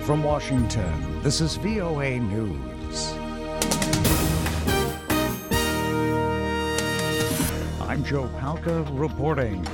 From Washington, this is VOA News. I'm Joe Palca reporting.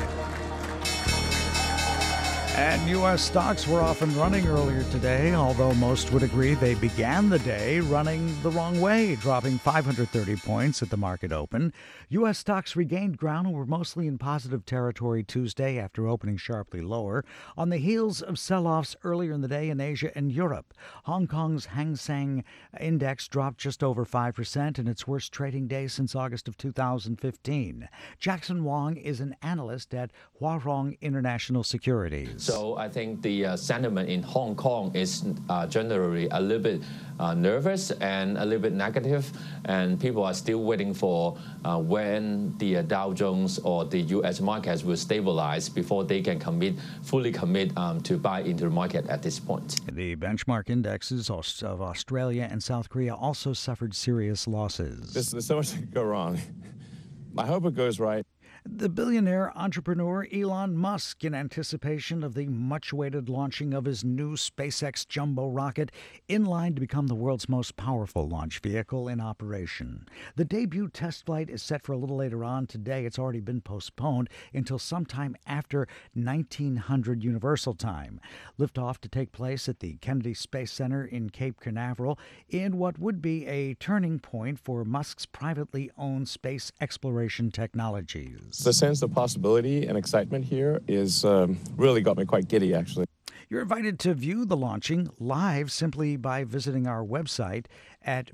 And U.S. stocks were off and running earlier today, although most would agree they began the day running the wrong way, dropping 530 points at the market open. U.S. stocks regained ground and were mostly in positive territory Tuesday after opening sharply lower, on the heels of sell-offs earlier in the day in Asia and Europe. Hong Kong's Hang Seng Index dropped just over 5% in its worst trading day since August of 2015. Jackson Wong is an analyst at Huarong International Securities. So I think the sentiment in Hong Kong is generally a little bit nervous and a little bit negative, and people are still waiting for when the Dow Jones or the U.S. markets will stabilize before they can fully commit to buy into the market at this point. The benchmark indexes of Australia and South Korea also suffered serious losses. There's so much that could go wrong. I hope it goes right. The billionaire entrepreneur Elon Musk, in anticipation of the much-awaited launching of his new SpaceX jumbo rocket, in line to become the world's most powerful launch vehicle in operation. The debut test flight is set for a little later on today. It's already been postponed until sometime after 1900 Universal Time. Liftoff to take place at the Kennedy Space Center in Cape Canaveral in what would be a turning point for Musk's privately owned space exploration technologies. The sense of possibility and excitement here is really got me quite giddy, actually. You're invited to view the launching live simply by visiting our website at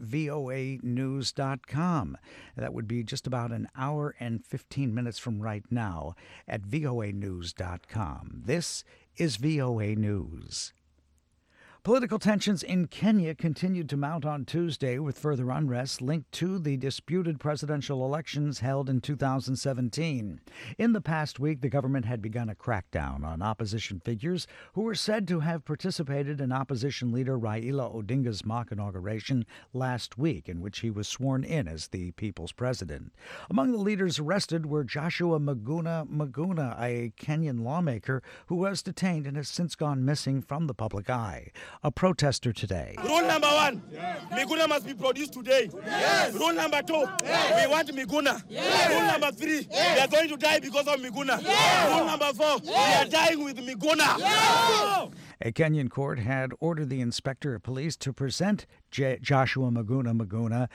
voanews.com. That would be just about an hour and 15 minutes from right now at voanews.com. This is VOA News. Political tensions in Kenya continued to mount on Tuesday, with further unrest linked to the disputed presidential elections held in 2017. In the past week, the government had begun a crackdown on opposition figures who were said to have participated in opposition leader Raila Odinga's mock inauguration last week, in which he was sworn in as the people's president. Among the leaders arrested were Joshua Maguna Maguna, a Kenyan lawmaker who was detained and has since gone missing from the public eye. A protester today. Rule number one, Miguna must be produced today. Yes. Rule number two, we want Miguna. Yes. Rule number three, we are going to die because of Miguna. Yes. Rule number four, we are dying with Miguna. Yes. A Kenyan court had ordered the inspector of police to present Joshua Maguna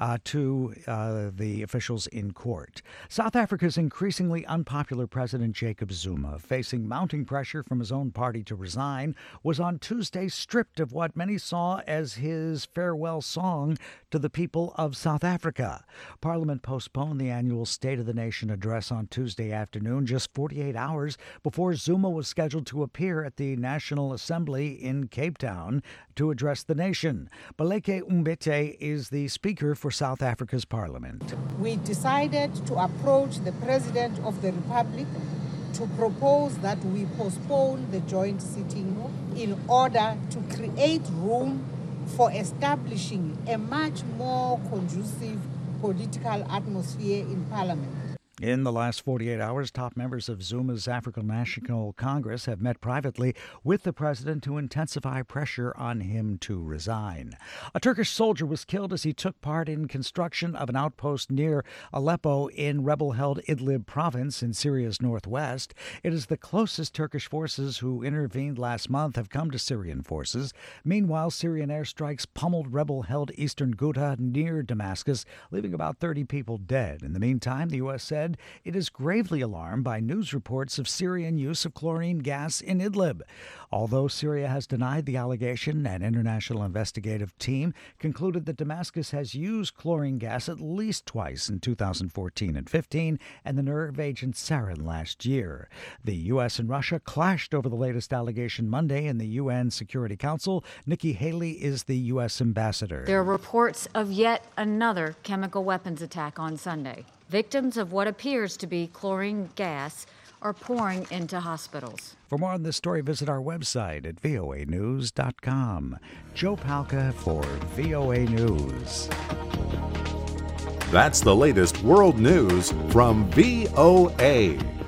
to the officials in court. South Africa's increasingly unpopular President Jacob Zuma, facing mounting pressure from his own party to resign, was on Tuesday stripped of what many saw as his farewell song to the people of South Africa. Parliament postponed the annual State of the Nation address on Tuesday afternoon, just 48 hours before Zuma was scheduled to appear at the National Assembly in Cape Town to address the nation. Baleke Umbete is the Speaker for South Africa's Parliament. We decided to approach the President of the Republic to propose that we postpone the joint sitting in order to create room for establishing a much more conducive political atmosphere in Parliament. In the last 48 hours, top members of Zuma's African National Congress have met privately with the president to intensify pressure on him to resign. A Turkish soldier was killed as he took part in construction of an outpost near Aleppo in rebel-held Idlib province in Syria's northwest. It is the closest Turkish forces who intervened last month have come to Syrian forces. Meanwhile, Syrian airstrikes pummeled rebel-held eastern Ghouta near Damascus, leaving about 30 people dead. In the meantime, the U.S. said it is gravely alarmed by news reports of Syrian use of chlorine gas in Idlib. Although Syria has denied the allegation, an international investigative team concluded that Damascus has used chlorine gas at least twice in 2014 and 15, and the nerve agent sarin last year. The U.S. and Russia clashed over the latest allegation Monday in the UN Security Council. Nikki Haley is the U.S. ambassador. There are reports of yet another chemical weapons attack on Sunday. Victims of what appears to be chlorine gas are pouring into hospitals. For more on this story, visit our website at voanews.com. Joe Palca for VOA News. That's the latest world news from VOA.